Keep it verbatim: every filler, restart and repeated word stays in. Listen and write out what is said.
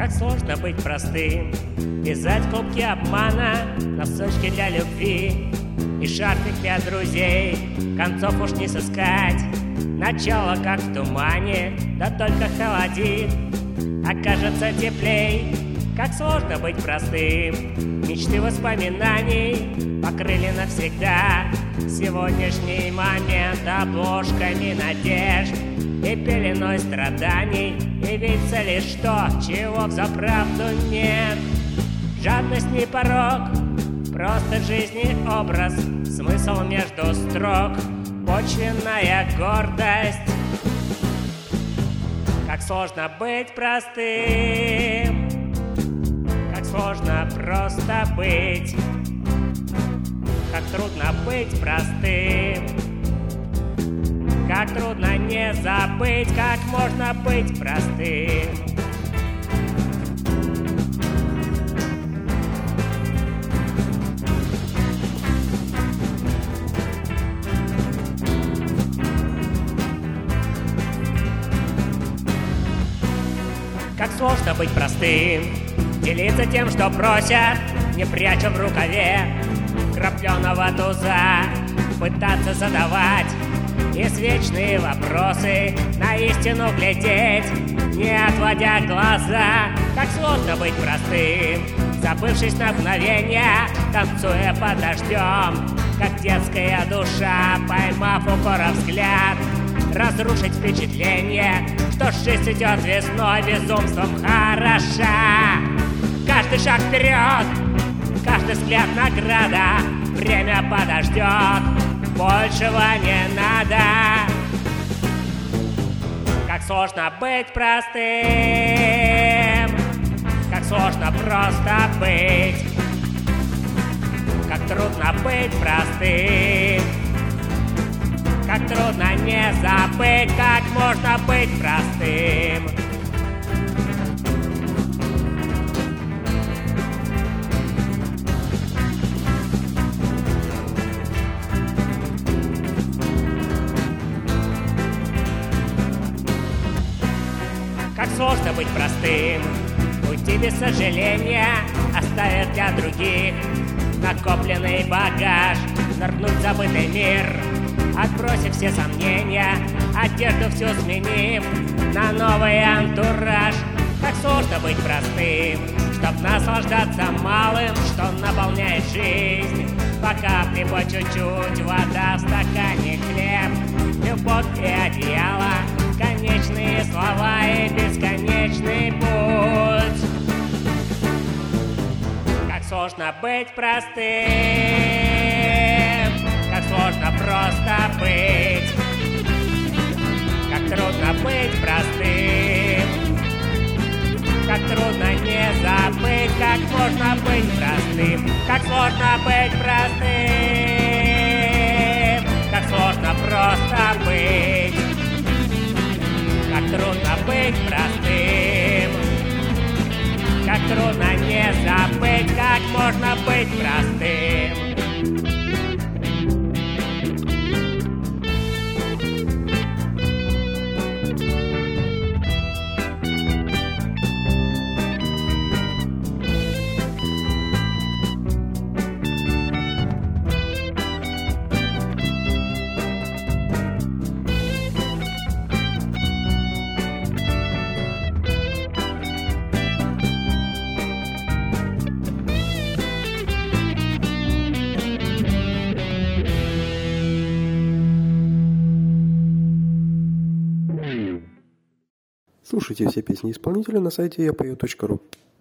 Как сложно быть простым, вязать клубки обмана, носочки для любви и шарфик для друзей. Концов уж не сыскать, начало как в тумане, да только холодит, окажется теплей. Как сложно быть простым, мечты воспоминаний покрыли навсегда сегодняшний момент обложками надежд и пеленой страданий. И видится лишь то, чего взаправду нет. Жадность не порок, просто жизни образ, смысл между строк, почвенная гордость. Как сложно быть простым, как сложно просто быть, как трудно быть простым, как трудно не забыть, как можно быть простым. Как сложно быть простым, делиться тем, что просят, не пряча в рукаве крапленого туза, пытаться задавать извечные вопросы, на истину глядеть, не отводя глаза. Как сложно быть простым, забывшись на мгновение, танцуя под дождем, как детская душа, поймав укора взгляд, разрушить впечатление, что жизнь идет весной, безумством хороша. Каждый шаг вперед, каждый взгляд награда, время подождет, большего не надо. Как сложно быть простым, как сложно просто быть, как трудно быть простым, как трудно не забыть, как можно быть простым. Как сложно быть простым, уйти без сожаления, оставив для других накопленный багаж, нырнуть в забытый мир, отбросив все сомнения, одежду всю сменив на новый антураж. Как сложно быть простым, чтоб наслаждаться малым, что наполняет жизнь, по капле, по чуть-чуть, вода в стакане, хлеб, любовь и одеяло, конечные слова и бесконечный путь. Как сложно быть простым, как сложно просто быть, как трудно быть простым, как трудно не забыть, как можно быть простым. Как сложно быть простым, как сложно просто быть, как трудно быть простым, как трудно не забыть, как можно быть простым. Слушайте все песни исполнителя на сайте я пою точка ру.